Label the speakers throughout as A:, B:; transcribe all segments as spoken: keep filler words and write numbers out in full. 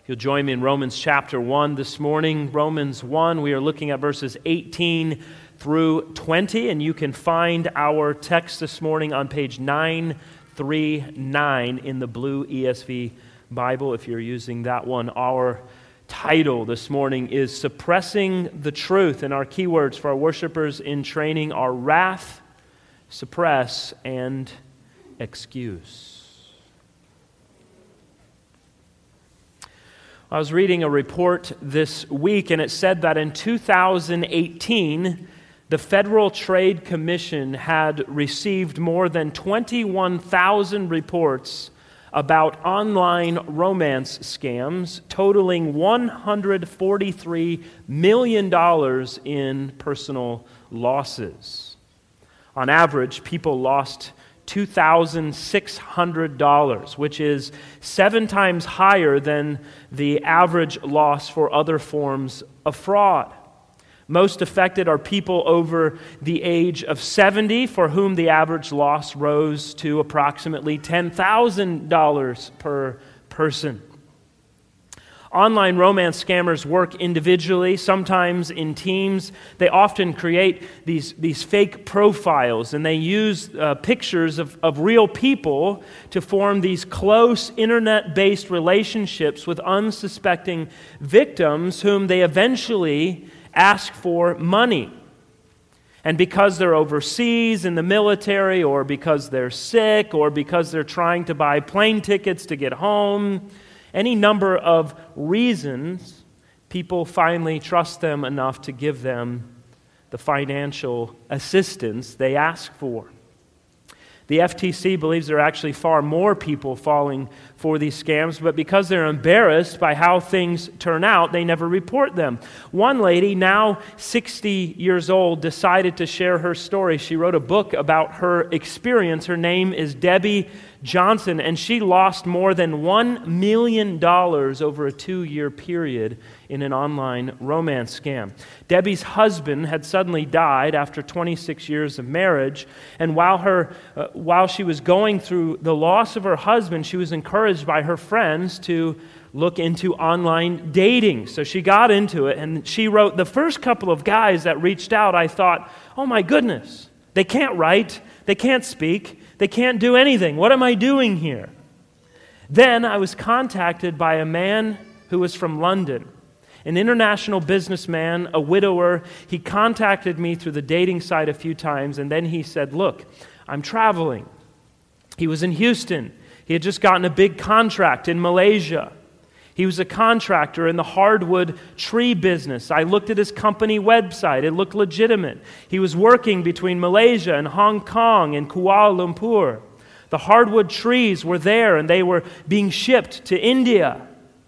A: You'll join me in Romans chapter one this morning. Romans one, we are looking at verses eighteen through twenty, and you can find our text this morning on page nine thirty-nine in the blue E S V Bible, if you're using that one. Our title this morning is Suppressing the Truth, and our keywords for our worshipers in training are wrath, suppress, and excuse. I was reading a report this week, and it said that in two thousand eighteen, the Federal Trade Commission had received more than twenty-one thousand reports about online romance scams, totaling one hundred forty-three million dollars in personal losses. On average, people lost two thousand six hundred dollars, which is seven times higher than the average loss for other forms of fraud. Most affected are people over the age of seventy, for whom the average loss rose to approximately ten thousand dollars per person. Online romance scammers work individually, sometimes in teams. They often create these, these fake profiles, and they use uh, pictures of, of real people to form these close internet-based relationships with unsuspecting victims whom they eventually ask for money. And because they're overseas in the military, or because they're sick, or because they're trying to buy plane tickets to get home, any number of reasons, people finally trust them enough to give them the financial assistance they ask for. The F T C believes there are actually far more people falling for these scams, but because they're embarrassed by how things turn out, they never report them. One lady, now sixty years old, decided to share her story. She wrote a book about her experience. Her name is Debbie Johnson, and she lost more than one million dollars over a two-year period in an online romance scam. Debbie's husband had suddenly died after twenty-six years of marriage, and while her uh, while she was going through the loss of her husband, she was encouraged by her friends to look into online dating. So she got into it, and she wrote, "The first couple of guys that reached out, I thought, oh my goodness, they can't write, they can't speak, they can't do anything. What am I doing here?" Then I was contacted by a man who was from London, an international businessman, a widower. He contacted me through the dating site a few times, and then he said, "Look, I'm traveling." He was in Houston. He had just gotten a big contract in Malaysia. He was a contractor in the hardwood tree business. I looked at his company website. It looked legitimate. He was working between Malaysia and Hong Kong and Kuala Lumpur. The hardwood trees were there, and they were being shipped to India.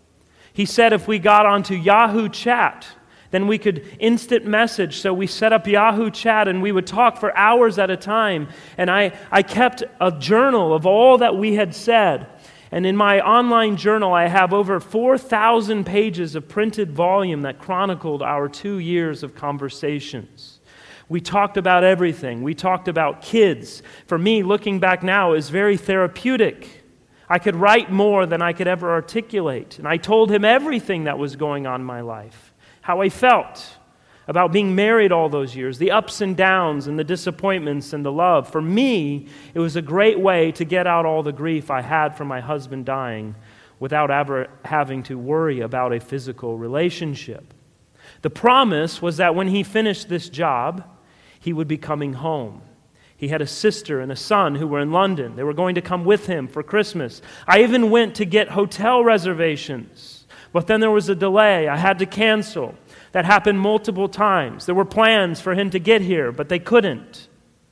A: He said if we got onto Yahoo Chat, then we could instant message. So we set up Yahoo Chat, and we would talk for hours at a time. And I, I kept a journal of all that we had said. And in my online journal, I have over four thousand pages of printed volume that chronicled our two years of conversations. We talked about everything. We talked about kids. For me, looking back now, is very therapeutic. I could write more than I could ever articulate. And I told him everything that was going on in my life, how I felt about being married all those years, the ups and downs and the disappointments and the love. For me, it was a great way to get out all the grief I had from my husband dying without ever having to worry about a physical relationship. The promise was that when he finished this job, he would be coming home. He had a sister and a son who were in London. They were going to come with him for Christmas. I even went to get hotel reservations, but then there was a delay. I had to cancel. That happened multiple times. There were plans for him to get here, but they couldn't.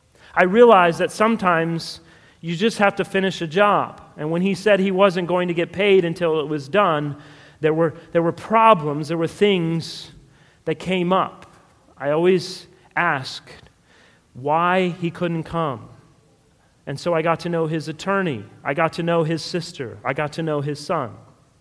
A: I realized that sometimes you just have to finish a job. And when he said he wasn't going to get paid until it was done, there were, there were problems, there were things that came up. I always asked why he couldn't come. And so I got to know his attorney. I got to know his sister. I got to know his son.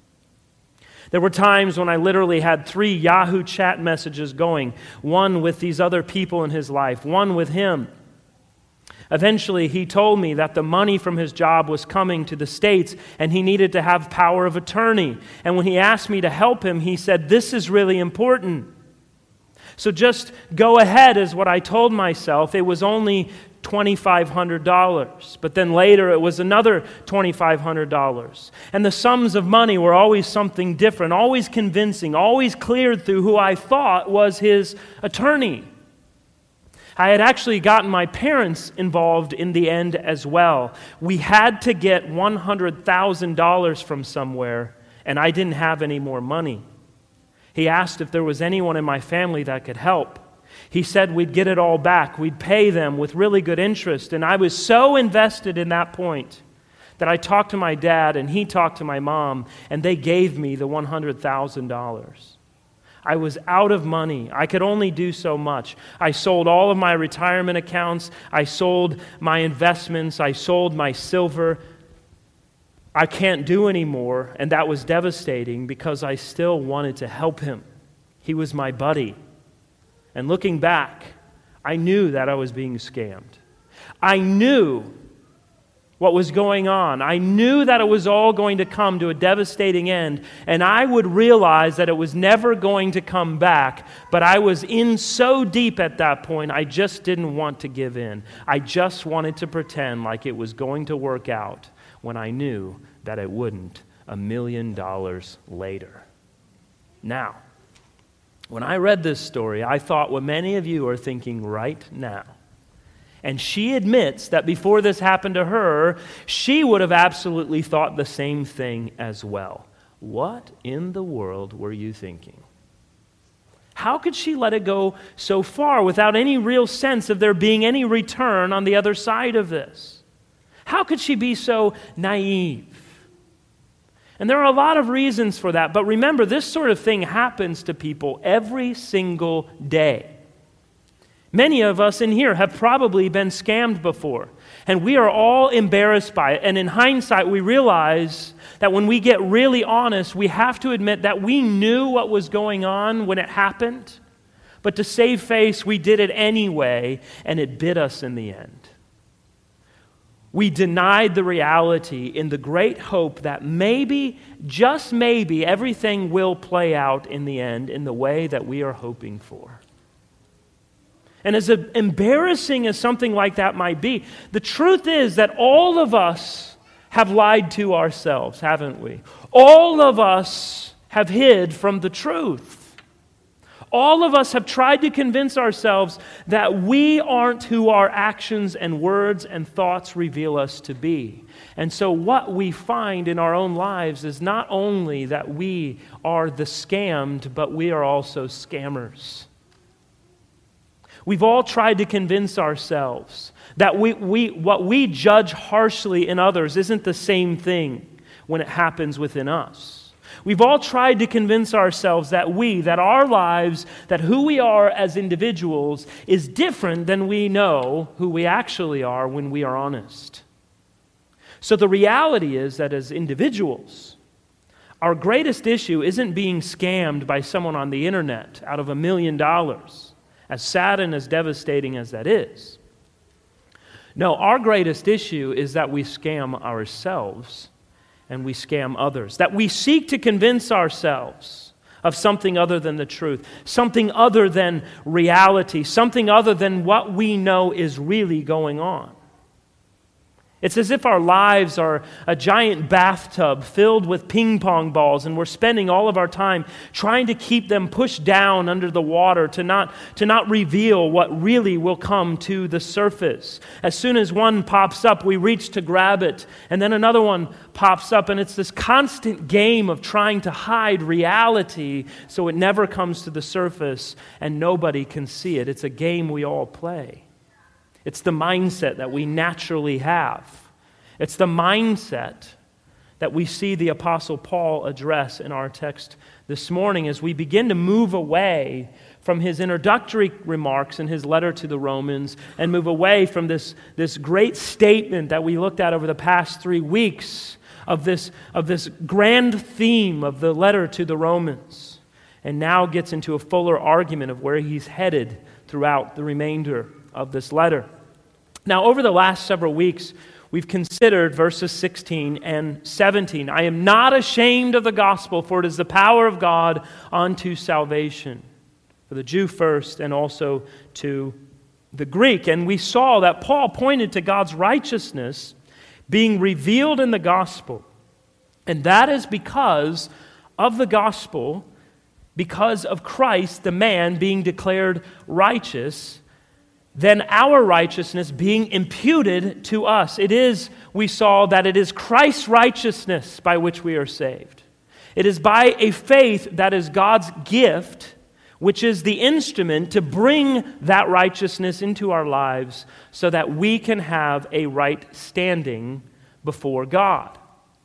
A: There were times when I literally had three Yahoo Chat messages going, one with these other people in his life, one with him. Eventually, he told me that the money from his job was coming to the States and he needed to have power of attorney. And when he asked me to help him, he said, "This is really important. So just go ahead," is what I told myself. It was only twenty-five hundred dollars. But then later it was another twenty-five hundred dollars. And the sums of money were always something different, always convincing, always cleared through who I thought was his attorney. I had actually gotten my parents involved in the end as well. We had to get one hundred thousand dollars from somewhere, and I didn't have any more money. He asked if there was anyone in my family that could help. He said we'd get it all back. We'd pay them with really good interest. And I was so invested in that point that I talked to my dad, and he talked to my mom, and they gave me the one hundred thousand dollars. I was out of money. I could only do so much. I sold all of my retirement accounts. I sold my investments. I sold my silver. I can't do anymore, and that was devastating because I still wanted to help him. He was my buddy. And looking back, I knew that I was being scammed. I knew what was going on. I knew that it was all going to come to a devastating end, and I would realize that it was never going to come back, but I was in so deep at that point, I just didn't want to give in. I just wanted to pretend like it was going to work out when I knew that it wouldn't a million dollars later. Now, when I read this story, I thought what many of you are thinking right now. And she admits that before this happened to her, she would have absolutely thought the same thing as well. What in the world were you thinking? How could she let it go so far without any real sense of there being any return on the other side of this? How could she be so naive? And there are a lot of reasons for that, but remember, this sort of thing happens to people every single day. Many of us in here have probably been scammed before, and we are all embarrassed by it. And in hindsight, we realize that when we get really honest, we have to admit that we knew what was going on when it happened, but to save face, we did it anyway, and it bit us in the end. We denied the reality in the great hope that maybe, just maybe, everything will play out in the end in the way that we are hoping for. And as embarrassing as something like that might be, the truth is that all of us have lied to ourselves, haven't we? All of us have hid from the truth. All of us have tried to convince ourselves that we aren't who our actions and words and thoughts reveal us to be. And so what we find in our own lives is not only that we are the scammed, but we are also scammers. We've all tried to convince ourselves that we, we, what we judge harshly in others isn't the same thing when it happens within us. We've all tried to convince ourselves that we, that our lives, that who we are as individuals is different than we know who we actually are when we are honest. So the reality is that as individuals, our greatest issue isn't being scammed by someone on the internet out of a million dollars. As sad and as devastating as that is. No, our greatest issue is that we scam ourselves and we scam others. That we seek to convince ourselves of something other than the truth, something other than reality, something other than what we know is really going on. It's as if our lives are a giant bathtub filled with ping pong balls, and we're spending all of our time trying to keep them pushed down under the water to not, to not reveal what really will come to the surface. As soon as one pops up, we reach to grab it, and then another one pops up, and it's this constant game of trying to hide reality so it never comes to the surface and nobody can see it. It's a game we all play. It's the mindset that we naturally have. It's the mindset that we see the Apostle Paul address in our text this morning as we begin to move away from his introductory remarks in his letter to the Romans and move away from this, this great statement that we looked at over the past three weeks of this, of this grand theme of the letter to the Romans, and now gets into a fuller argument of where he's headed throughout the remainder of this letter. Now, over the last several weeks, we've considered verses sixteen and seventeen. I am not ashamed of the gospel, for it is the power of God unto salvation, for the Jew first and also to the Greek. And we saw that Paul pointed to God's righteousness being revealed in the gospel. And that is because of the gospel, because of Christ, the man, being declared righteous, then our righteousness being imputed to us. It is, we saw, that it is Christ's righteousness by which we are saved. It is by a faith that is God's gift, which is the instrument to bring that righteousness into our lives so that we can have a right standing before God.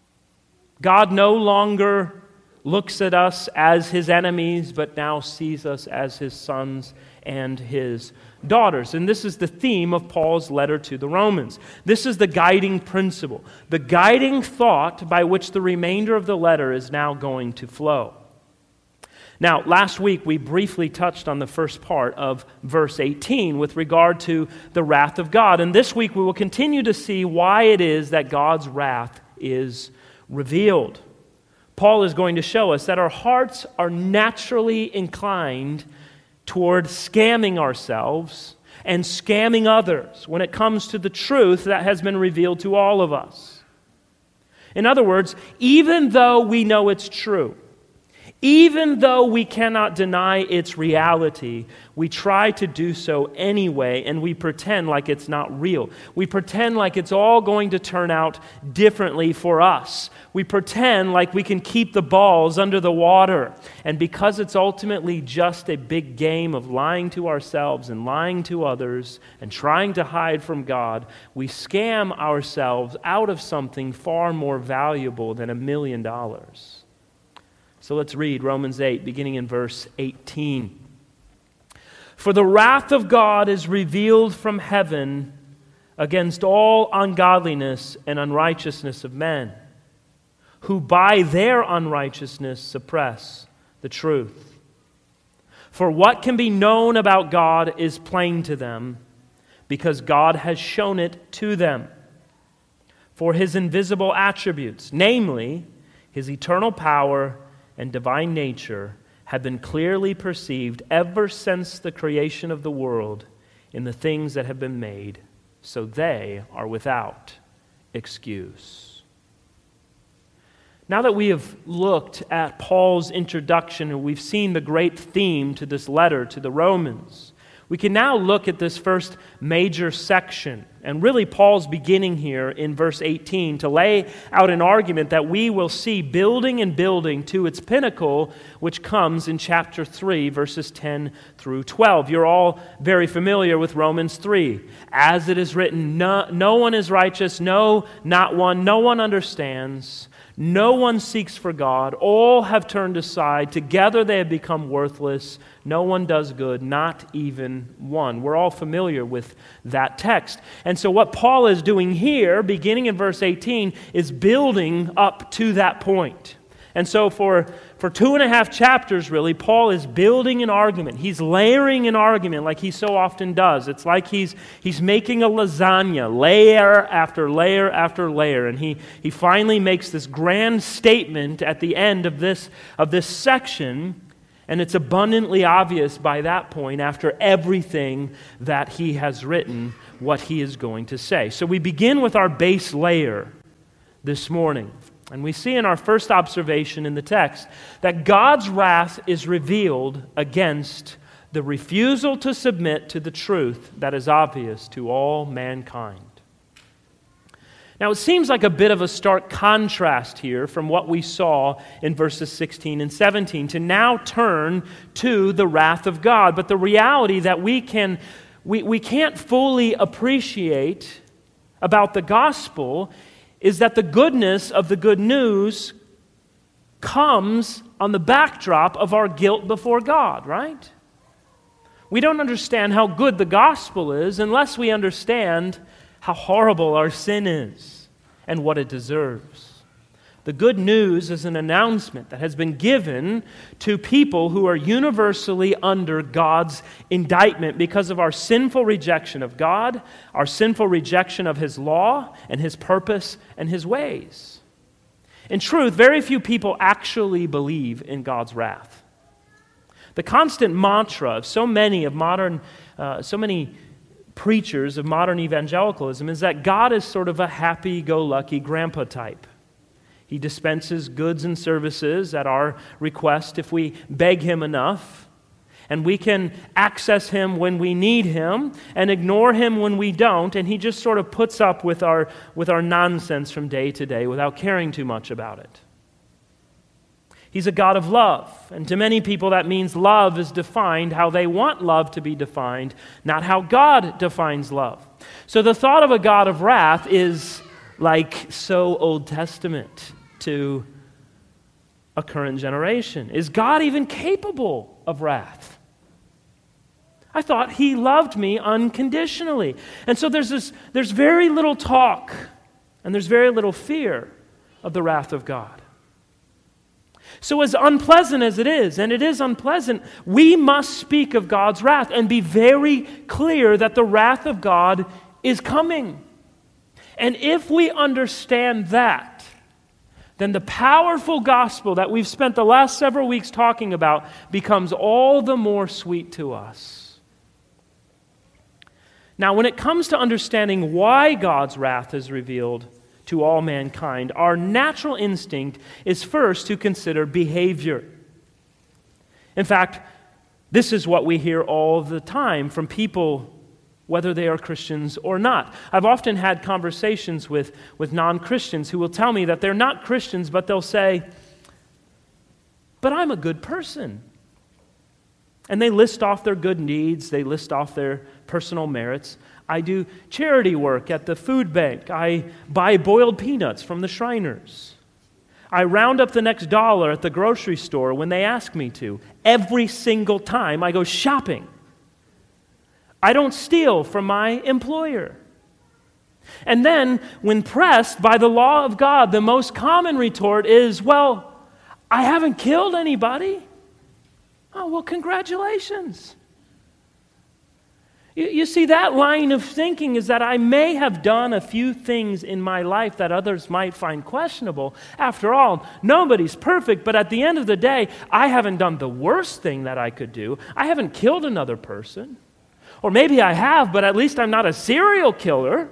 A: God no longer looks at us as His enemies, but now sees us as His sons and His daughters. And this is the theme of Paul's letter to the Romans. This is the guiding principle, the guiding thought by which the remainder of the letter is now going to flow. Now, last week we briefly touched on the first part of verse eighteen with regard to the wrath of God. And this week we will continue to see why it is that God's wrath is revealed. Paul is going to show us that our hearts are naturally inclined toward scamming ourselves and scamming others when it comes to the truth that has been revealed to all of us. In other words, even though we know it's true, even though we cannot deny its reality, we try to do so anyway, and we pretend like it's not real. We pretend like it's all going to turn out differently for us. We pretend like we can keep the balls under the water. And because it's ultimately just a big game of lying to ourselves and lying to others and trying to hide from God, we scam ourselves out of something far more valuable than a million dollars. So let's read Romans eight, beginning in verse eighteen. For the wrath of God is revealed from heaven against all ungodliness and unrighteousness of men, who by their unrighteousness suppress the truth. For what can be known about God is plain to them, because God has shown it to them. For His invisible attributes, namely His eternal power and divine nature, have been clearly perceived ever since the creation of the world in the things that have been made, so they are without excuse. Now that we have looked at Paul's introduction and we've seen the great theme to this letter to the Romans, we can now look at this first major section. And really Paul's beginning here in verse eighteen to lay out an argument that we will see building and building to its pinnacle, which comes in chapter three, verses ten through twelve. You're all very familiar with Romans three. As it is written, no, no one is righteous, no, not one, no one understands. No one seeks for God. All have turned aside. Together they have become worthless. No one does good, not even one. We're all familiar with that text. And so what Paul is doing here, beginning in verse eighteen, is building up to that point. And so for, for two and a half chapters, really, Paul is building an argument. He's layering an argument like he so often does. It's like he's he's making a lasagna, layer after layer after layer. And he, he finally makes this grand statement at the end of this, of this section, and it's abundantly obvious by that point, after everything that he has written, what he is going to say. So we begin with our base layer this morning. And we see in our first observation in the text that God's wrath is revealed against the refusal to submit to the truth that is obvious to all mankind. Now, it seems like a bit of a stark contrast here from what we saw in verses sixteen and seventeen to now turn to the wrath of God. But the reality that we can we, we can't fully appreciate about the gospel is that the goodness of the good news comes on the backdrop of our guilt before God, right? We don't understand how good the gospel is unless we understand how horrible our sin is and what it deserves. The good news is an announcement that has been given to people who are universally under God's indictment because of our sinful rejection of God, our sinful rejection of His law and His purpose and His ways. In truth, very few people actually believe in God's wrath. The constant mantra of so many of modern, uh, so many preachers of modern evangelicalism is that God is sort of a happy-go-lucky grandpa type. He dispenses goods and services at our request if we beg Him enough, and we can access Him when we need Him and ignore Him when we don't, and He just sort of puts up with our, with our nonsense from day to day without caring too much about it. He's a God of love, and to many people that means love is defined how they want love to be defined, not how God defines love. So the thought of a God of wrath is like so Old Testament to a current generation. Is God even capable of wrath? I thought He loved me unconditionally. And so there's this, there's very little talk and there's very little fear of the wrath of God. So as unpleasant as it is, and it is unpleasant, we must speak of God's wrath and be very clear that the wrath of God is coming. And if we understand that, then the powerful gospel that we've spent the last several weeks talking about becomes all the more sweet to us. Now, when it comes to understanding why God's wrath is revealed to all mankind, our natural instinct is first to consider behavior. In fact, this is what we hear all the time from people, whether they are Christians or not. I've often had conversations with, with non-Christians who will tell me that they're not Christians, but they'll say, "But I'm a good person." And they list off their good deeds, they list off their personal merits. I do charity work at the food bank. I buy boiled peanuts from the Shriners. I round up the next dollar at the grocery store when they ask me to. Every single time I go shopping. I don't steal from my employer. And then, when pressed by the law of God, the most common retort is, "Well, I haven't killed anybody." Oh, well, congratulations. You, you see, that line of thinking is that I may have done a few things in my life that others might find questionable. After all, nobody's perfect, but at the end of the day, I haven't done the worst thing that I could do. I haven't killed another person. Or maybe I have, but at least I'm not a serial killer.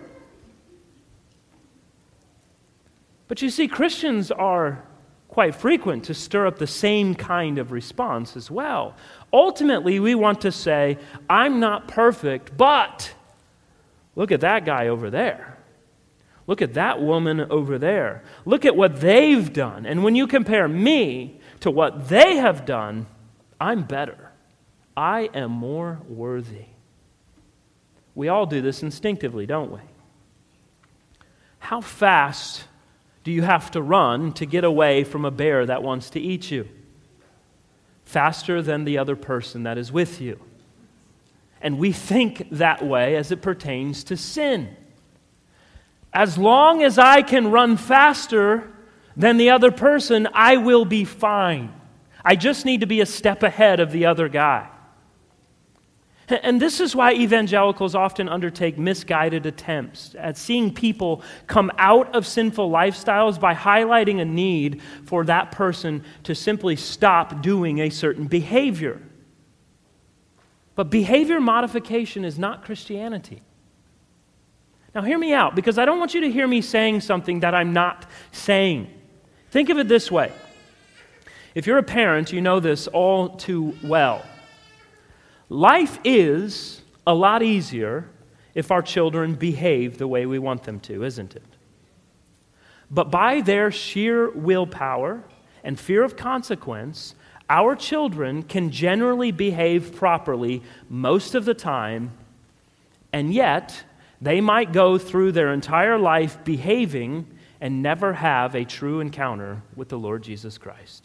A: But you see, Christians are quite frequent to stir up the same kind of response as well. Ultimately, we want to say, "I'm not perfect, but look at that guy over there. Look at that woman over there. Look at what they've done. And when you compare me to what they have done, I'm better. I am more worthy." We all do this instinctively, don't we? How fast do you have to run to get away from a bear that wants to eat you? Faster than the other person that is with you. And we think that way as it pertains to sin. As long as I can run faster than the other person, I will be fine. I just need to be a step ahead of the other guy. And this is why evangelicals often undertake misguided attempts at seeing people come out of sinful lifestyles by highlighting a need for that person to simply stop doing a certain behavior. But behavior modification is not Christianity. Now hear me out, because I don't want you to hear me saying something that I'm not saying. Think of it this way. If you're a parent, you know this all too well. Life is a lot easier if our children behave the way we want them to, isn't it? But by their sheer willpower and fear of consequence, our children can generally behave properly most of the time, and yet they might go through their entire life behaving and never have a true encounter with the Lord Jesus Christ.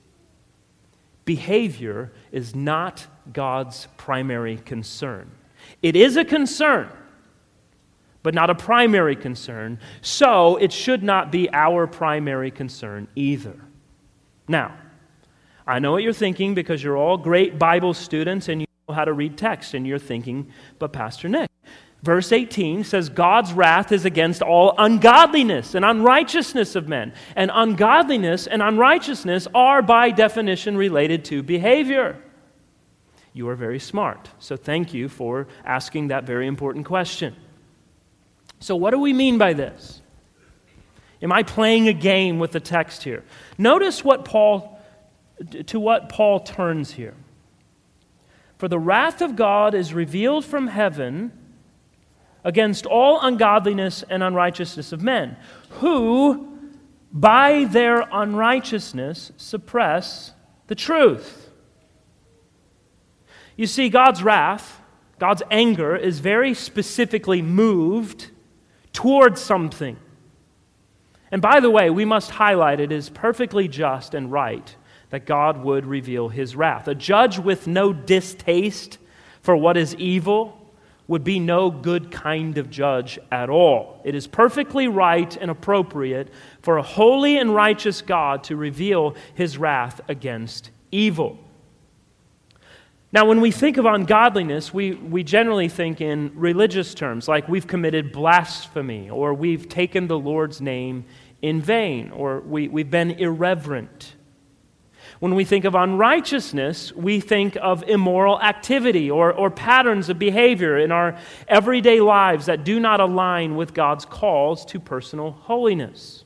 A: Behavior is not God's primary concern. It is a concern, but not a primary concern. So it should not be our primary concern either. Now, I know what you're thinking because you're all great Bible students and you know how to read text, and you're thinking, but Pastor Nick, verse eighteen says, God's wrath is against all ungodliness and unrighteousness of men. And ungodliness and unrighteousness are by definition related to behavior. You are very smart, so thank you for asking that very important question. So what do we mean by this? Am I playing a game with the text here? Notice what Paul to what Paul turns here. For the wrath of God is revealed from heaven against all ungodliness and unrighteousness of men, who by their unrighteousness suppress the truth. You see, God's wrath, God's anger is very specifically moved towards something. And by the way, we must highlight it is perfectly just and right that God would reveal His wrath. A judge with no distaste for what is evil would be no good kind of judge at all. It is perfectly right and appropriate for a holy and righteous God to reveal His wrath against evil. Now, when we think of ungodliness, we, we generally think in religious terms, like we've committed blasphemy, or we've taken the Lord's name in vain, or we, we've been irreverent. When we think of unrighteousness, we think of immoral activity or, or patterns of behavior in our everyday lives that do not align with God's calls to personal holiness.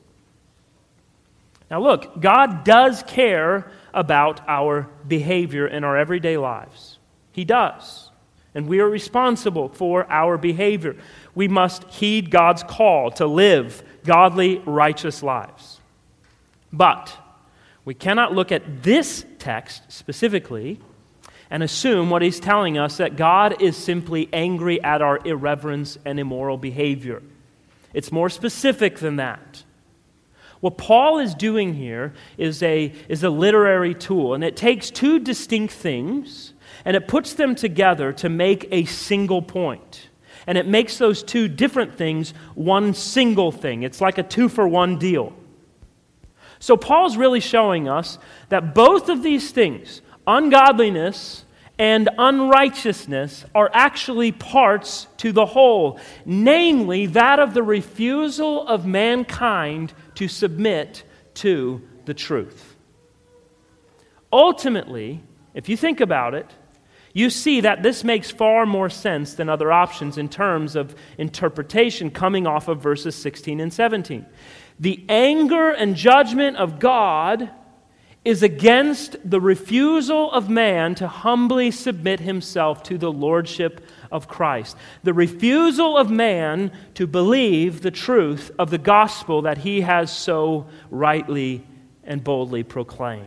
A: Now look, God does care about our behavior in our everyday lives. He does. And we are responsible for our behavior. We must heed God's call to live godly, righteous lives. But we cannot look at this text specifically and assume what he's telling us, that God is simply angry at our irreverence and immoral behavior. It's more specific than that. What Paul is doing here is a, is a literary tool, and it takes two distinct things, and it puts them together to make a single point. And it makes those two different things one single thing. It's like a two-for-one deal. So Paul's really showing us that both of these things, ungodliness and unrighteousness, are actually parts to the whole, namely that of the refusal of mankind to submit to the truth. Ultimately, if you think about it, you see that this makes far more sense than other options in terms of interpretation coming off of verses sixteen and seventeen. The anger and judgment of God is against the refusal of man to humbly submit himself to the lordship of Christ. The refusal of man to believe the truth of the gospel that he has so rightly and boldly proclaimed.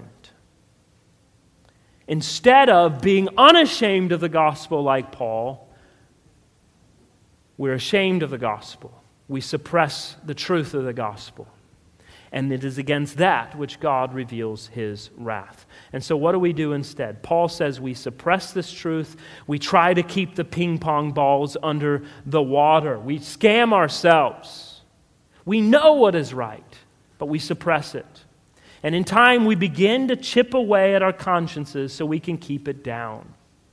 A: Instead of being unashamed of the gospel like Paul, we're ashamed of the gospel. We suppress the truth of the gospel. And it is against that which God reveals His wrath. And so what do we do instead? Paul says we suppress this truth. We try to keep the ping pong balls under the water. We scam ourselves. We know what is right, but we suppress it. And in time we begin to chip away at our consciences so we can keep it down.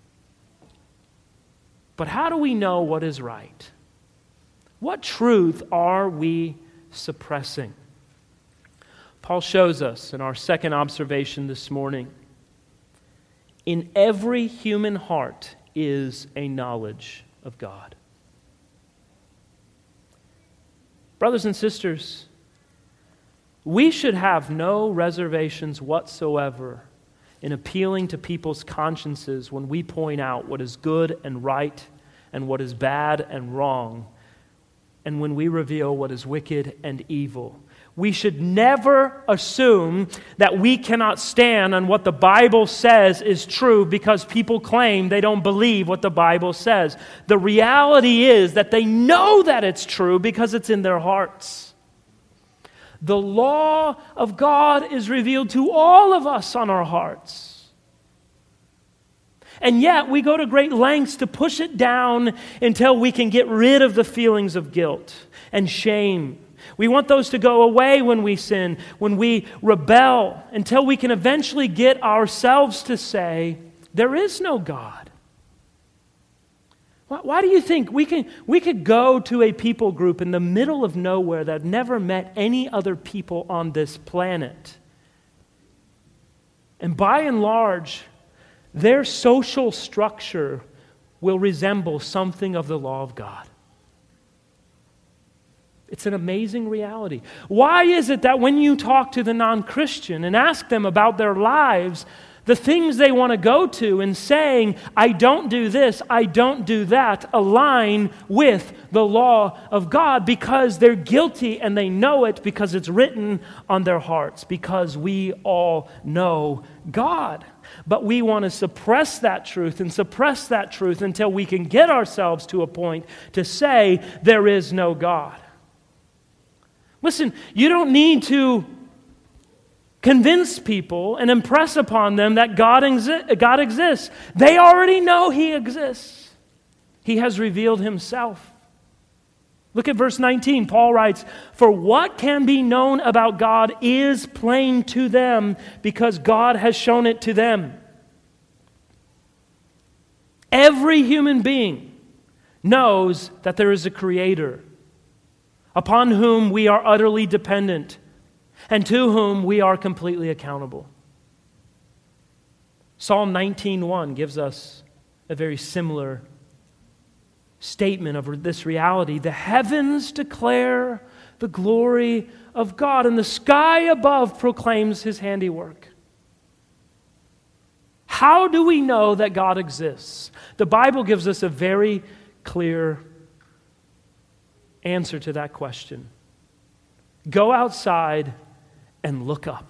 A: But how do we know what is right? What truth are we suppressing? Paul shows us in our second observation this morning. In every human heart is a knowledge of God. Brothers and sisters, we should have no reservations whatsoever in appealing to people's consciences when we point out what is good and right and what is bad and wrong, and when we reveal what is wicked and evil. We should never assume that we cannot stand on what the Bible says is true because people claim they don't believe what the Bible says. The reality is that they know that it's true because it's in their hearts. The law of God is revealed to all of us on our hearts. And yet we go to great lengths to push it down until we can get rid of the feelings of guilt and shame. We want those to go away when we sin, when we rebel, until we can eventually get ourselves to say, there is no God. Why, why do you think we can we could go to a people group in the middle of nowhere that never met any other people on this planet? And by and large, their social structure will resemble something of the law of God. It's an amazing reality. Why is it that when you talk to the non-Christian and ask them about their lives, the things they want to go to and saying, I don't do this, I don't do that, align with the law of God? Because they're guilty and they know it, because it's written on their hearts, because we all know God. But we want to suppress that truth and suppress that truth until we can get ourselves to a point to say there is no God. Listen, you don't need to convince people and impress upon them that God, exi- God exists. They already know He exists. He has revealed Himself. Look at verse nineteen. Paul writes, "For what can be known about God is plain to them, because God has shown it to them." Every human being knows that there is a Creator upon whom we are utterly dependent and to whom we are completely accountable. Psalm nineteen one gives us a very similar statement of this reality. The heavens declare the glory of God, and the sky above proclaims His handiwork. How do we know that God exists? The Bible gives us a very clear answer to that question. Go outside and look up.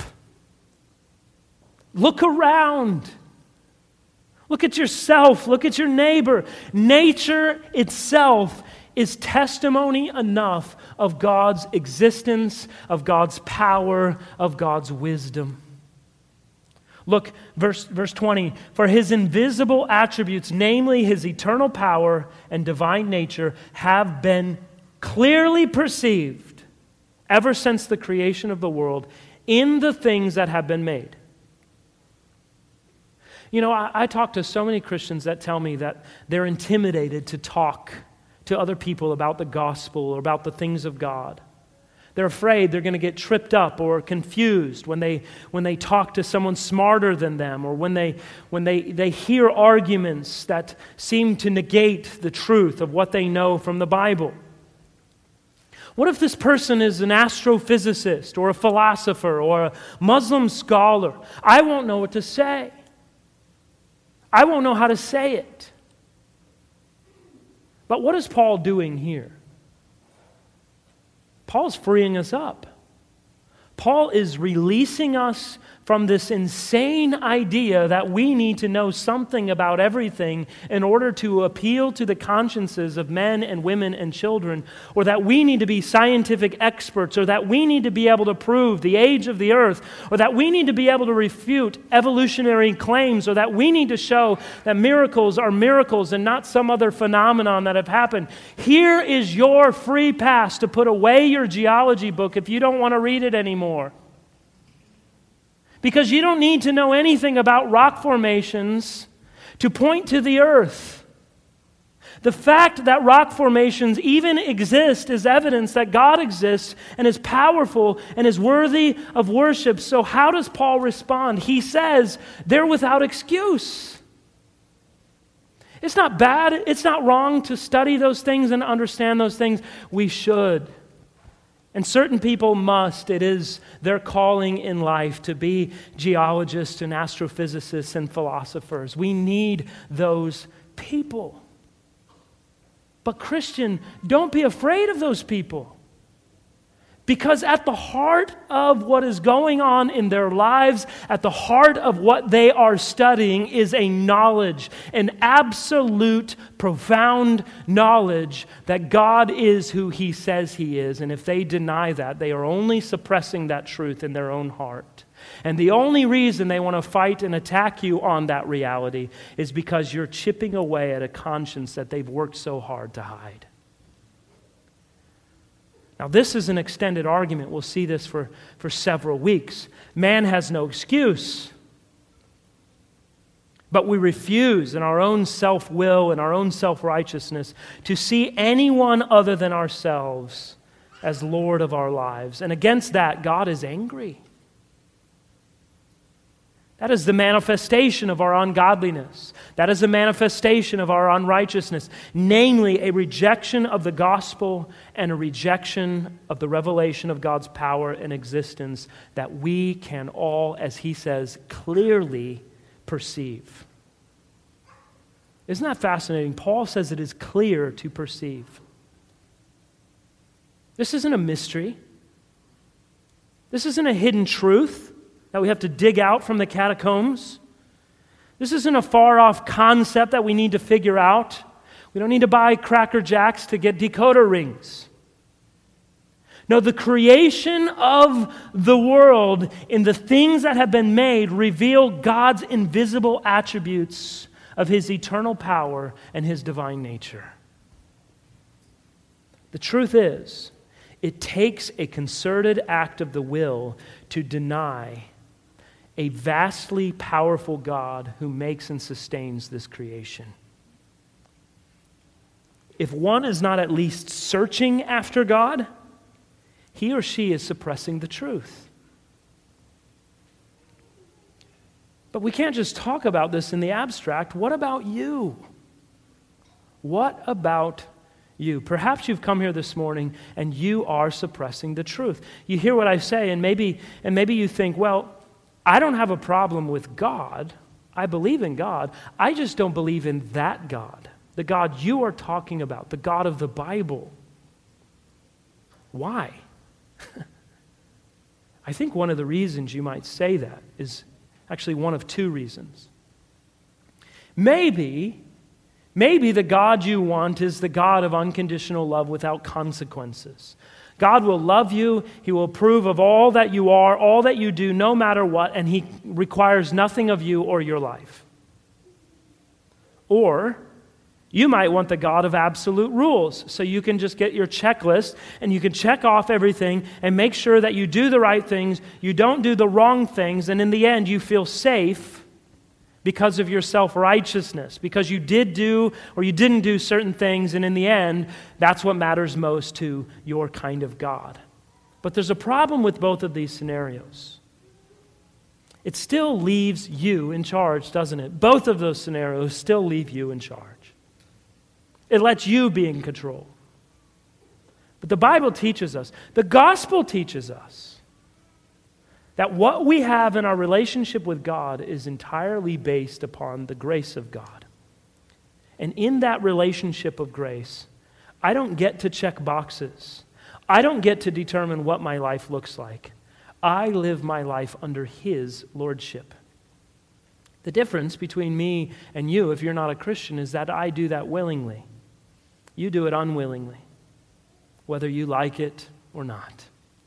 A: Look around. Look at yourself. Look at your neighbor. Nature itself is testimony enough of God's existence, of God's power, of God's wisdom. Look, verse, verse twenty. For His invisible attributes, namely His eternal power and divine nature, have been clearly perceived ever since the creation of the world in the things that have been made. You know, I, I talk to so many Christians that tell me that they're intimidated to talk to other people about the gospel or about the things of God. They're afraid they're going to get tripped up or confused when they when they talk to someone smarter than them, or when they when they, they hear arguments that seem to negate the truth of what they know from the Bible. What if this person is an astrophysicist or a philosopher or a Muslim scholar? I won't know what to say. I won't know how to say it. But what is Paul doing here? Paul's freeing us up. Paul is releasing us from this insane idea that we need to know something about everything in order to appeal to the consciences of men and women and children, or that we need to be scientific experts, or that we need to be able to prove the age of the earth, or that we need to be able to refute evolutionary claims, or that we need to show that miracles are miracles and not some other phenomenon that have happened. Here is your free pass to put away your geology book if you don't want to read it anymore. Because you don't need to know anything about rock formations to point to the earth. The fact that rock formations even exist is evidence that God exists and is powerful and is worthy of worship. So how does Paul respond? He says they're without excuse. It's not bad, it's not wrong to study those things and understand those things. We should. And certain people must. It is their calling in life to be geologists and astrophysicists and philosophers. We need those people. But Christian, don't be afraid of those people. Because at the heart of what is going on in their lives, at the heart of what they are studying, is a knowledge, an absolute, profound knowledge that God is who He says He is. And if they deny that, they are only suppressing that truth in their own heart. And the only reason they want to fight and attack you on that reality is because you're chipping away at a conscience that they've worked so hard to hide. Now, this is an extended argument. We'll see this for, for several weeks. Man has no excuse. But we refuse in our own self-will and our own self-righteousness to see anyone other than ourselves as Lord of our lives. And against that, God is angry. That is the manifestation of our ungodliness. That is the manifestation of our unrighteousness, namely a rejection of the gospel and a rejection of the revelation of God's power and existence that we can all, as he says, clearly perceive. Isn't that fascinating? Paul says it is clear to perceive. This isn't a mystery. This isn't a hidden truth that we have to dig out from the catacombs. This isn't a far-off concept that we need to figure out. We don't need to buy Cracker Jacks to get decoder rings. No, the creation of the world in the things that have been made reveal God's invisible attributes of his eternal power and his divine nature. The truth is, it takes a concerted act of the will to deny a vastly powerful God who makes and sustains this creation. If one is not at least searching after God, he or she is suppressing the truth. But we can't just talk about this in the abstract. What about you? What about you? Perhaps you've come here this morning and you are suppressing the truth. You hear what I say and maybe and maybe you think, well, I don't have a problem with God. I believe in God. I just don't believe in that God, the God you are talking about, the God of the Bible. Why? I think one of the reasons you might say that is actually one of two reasons. Maybe, maybe the God you want is the God of unconditional love without consequences. God will love you, he will approve of all that you are, all that you do, no matter what, and he requires nothing of you or your life. Or you might want the God of absolute rules, so you can just get your checklist and you can check off everything and make sure that you do the right things, you don't do the wrong things, and in the end you feel safe because of your self-righteousness, because you did do or you didn't do certain things, and in the end, that's what matters most to your kind of God. But there's a problem with both of these scenarios. It still leaves you in charge, doesn't it? Both of those scenarios still leave you in charge. It lets you be in control. But the Bible teaches us, the gospel teaches us, that what we have in our relationship with God is entirely based upon the grace of God. And in that relationship of grace, I don't get to check boxes. I don't get to determine what my life looks like. I live my life under His lordship. The difference between me and you, if you're not a Christian, is that I do that willingly. You do it unwillingly, whether you like it or not.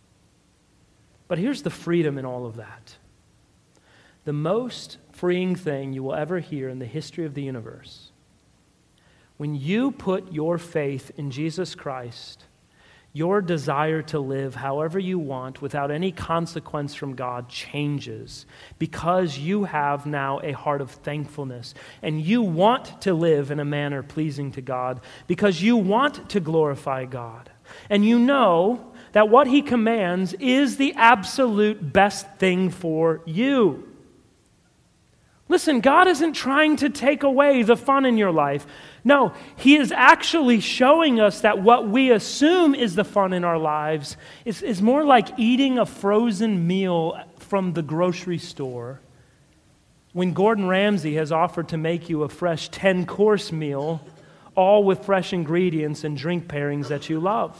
A: But here's the freedom in all of that. The most freeing thing you will ever hear in the history of the universe, when you put your faith in Jesus Christ, your desire to live however you want without any consequence from God changes because you have now a heart of thankfulness and you want to live in a manner pleasing to God because you want to glorify God. And you know that what He commands is the absolute best thing for you. Listen, God isn't trying to take away the fun in your life. No, He is actually showing us that what we assume is the fun in our lives is, is more like eating a frozen meal from the grocery store when Gordon Ramsay has offered to make you a fresh ten-course meal, all with fresh ingredients and drink pairings that you love.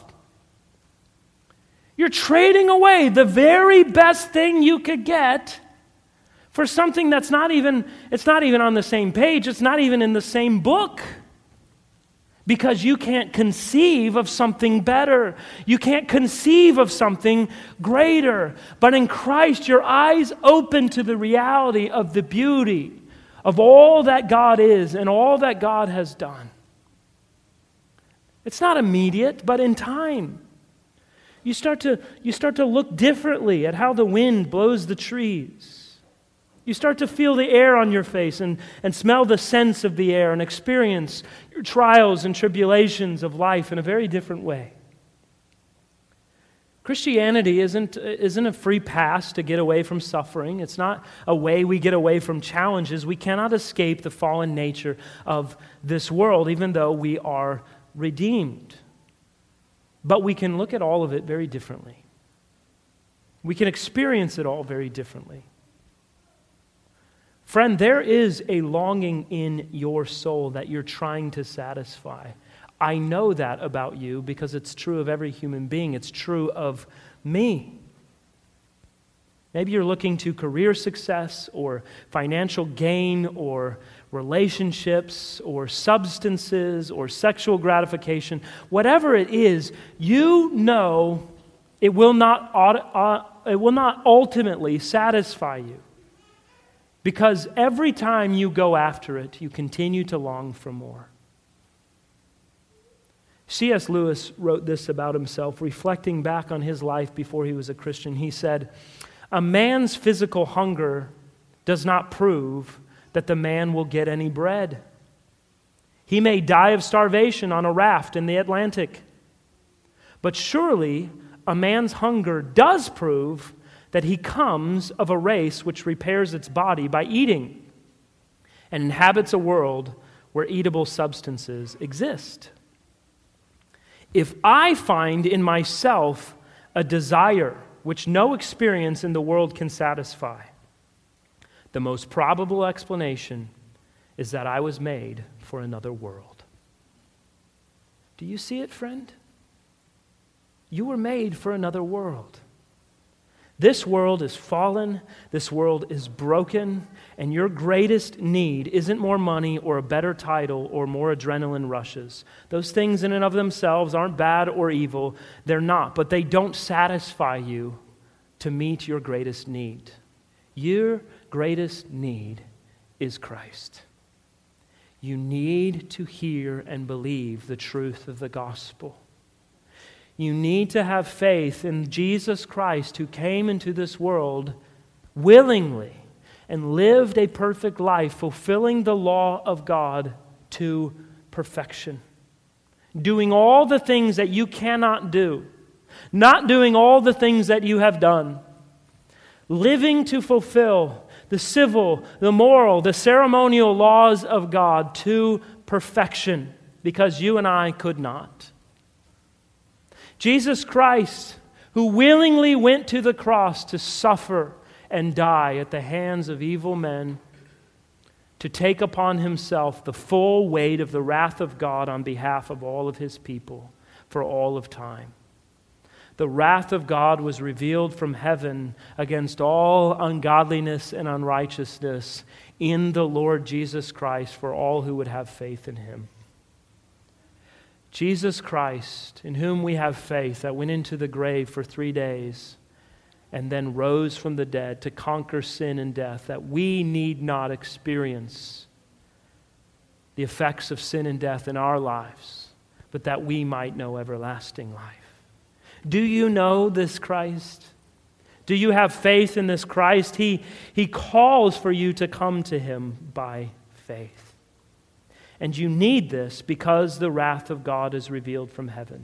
A: You're trading away the very best thing you could get for something that's not even, it's not even on the same page, it's not even in the same book. because you can't conceive of something better. You can't conceive of something greater. But in Christ, your eyes open to the reality of the beauty of all that God is and all that God has done. It's not immediate, but in time. You start to, you start to look differently at how the wind blows the trees. You start to feel the air on your face and, and smell the scents of the air and experience your trials and tribulations of life in a very different way. Christianity isn't, isn't a free pass to get away from suffering. It's not a way we get away from challenges. We cannot escape the fallen nature of this world, even though we are redeemed. But we can look at all of it very differently. We can experience it all very differently. Friend, there is a longing in your soul that you're trying to satisfy. I know that about you because it's true of every human being. It's true of me. Maybe you're looking to career success or financial gain or relationships or substances or sexual gratification. Whatever it is, you know it will not, uh, it will not ultimately satisfy you. Because every time you go after it, you continue to long for more. C S Lewis wrote this about himself, reflecting back on his life before he was a Christian. He said, "A man's physical hunger does not prove that the man will get any bread. He may die of starvation on a raft in the Atlantic. But surely a man's hunger does prove that he comes of a race which repairs its body by eating and inhabits a world where eatable substances exist. If I find in myself a desire which no experience in the world can satisfy, the most probable explanation is that I was made for another world." Do you see it, friend? You were made for another world. This world is fallen, this world is broken, and your greatest need isn't more money or a better title or more adrenaline rushes. Those things in and of themselves aren't bad or evil. They're not, but they don't satisfy you to meet your greatest need. Your greatest need is Christ. You need to hear and believe the truth of the gospel. You need to have faith in Jesus Christ, who came into this world willingly and lived a perfect life, fulfilling the law of God to perfection. Doing all the things that you cannot do. Not doing all the things that you have done. Living to fulfill the civil, the moral, the ceremonial laws of God to perfection, because you and I could not. Jesus Christ, who willingly went to the cross to suffer and die at the hands of evil men, to take upon himself the full weight of the wrath of God on behalf of all of his people for all of time. The wrath of God was revealed from heaven against all ungodliness and unrighteousness in the Lord Jesus Christ for all who would have faith in him. Jesus Christ, in whom we have faith, that went into the grave for three days and then rose from the dead to conquer sin and death, that we need not experience the effects of sin and death in our lives, but that we might know everlasting life. Do you know this Christ? Do you have faith in this Christ? He, he calls for you to come to him by faith. And you need this because the wrath of God is revealed from heaven.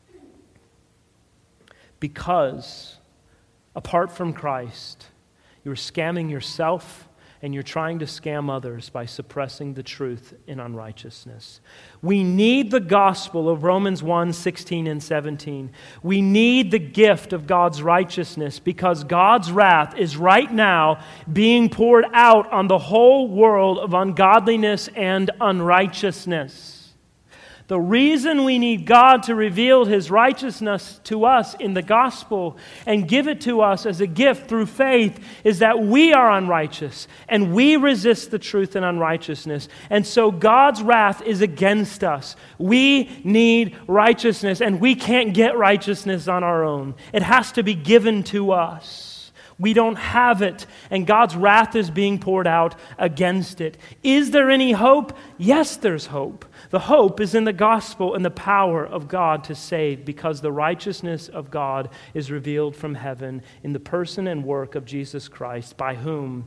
A: Because apart from Christ, you're scamming yourself and you're trying to scam others by suppressing the truth in unrighteousness. We need the gospel of Romans one, sixteen and seventeen. We need the gift of God's righteousness because God's wrath is right now being poured out on the whole world of ungodliness and unrighteousness. The reason we need God to reveal His righteousness to us in the gospel and give it to us as a gift through faith is that we are unrighteous and we resist the truth in unrighteousness. And so God's wrath is against us. We need righteousness, and we can't get righteousness on our own. It has to be given to us. We don't have it, and God's wrath is being poured out against it. Is there any hope? Yes, there's hope. The hope is in the gospel and the power of God to save, because the righteousness of God is revealed from heaven in the person and work of Jesus Christ, by whom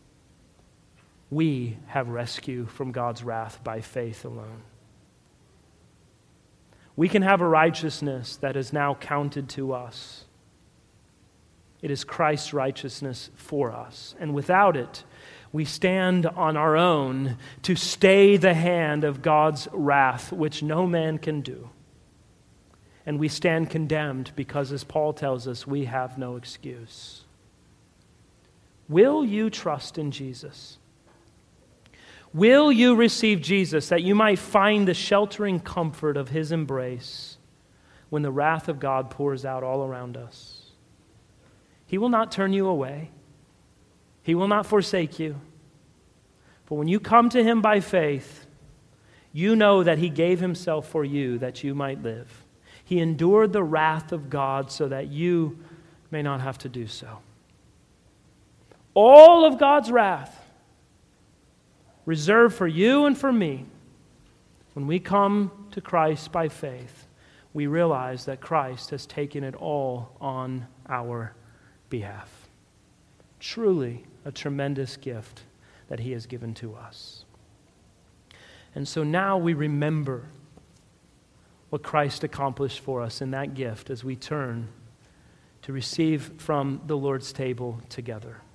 A: we have rescue from God's wrath by faith alone. We can have a righteousness that is now counted to us. It is Christ's righteousness for us. And without it, we stand on our own to stay the hand of God's wrath, which no man can do. And we stand condemned because, as Paul tells us, we have no excuse. Will you trust in Jesus? Will you receive Jesus that you might find the sheltering comfort of His embrace when the wrath of God pours out all around us? He will not turn you away. He will not forsake you. For when you come to Him by faith, you know that He gave Himself for you that you might live. He endured the wrath of God so that you may not have to do so. All of God's wrath reserved for you and for me. When we come to Christ by faith, we realize that Christ has taken it all on our behalf. Truly a tremendous gift that He has given to us. And so now we remember what Christ accomplished for us in that gift as we turn to receive from the Lord's table together.